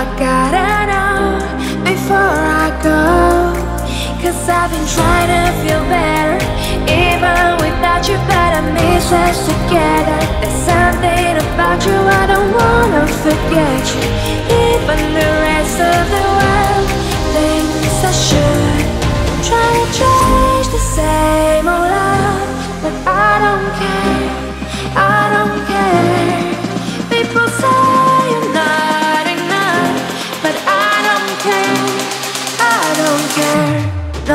gotta know before I go. 'Cause I've been trying to feel better, even without you, but I miss us together. There's something about you, I don't wanna forget you. Even the rest of the world thinks I should try to change the same old love, but I don't care.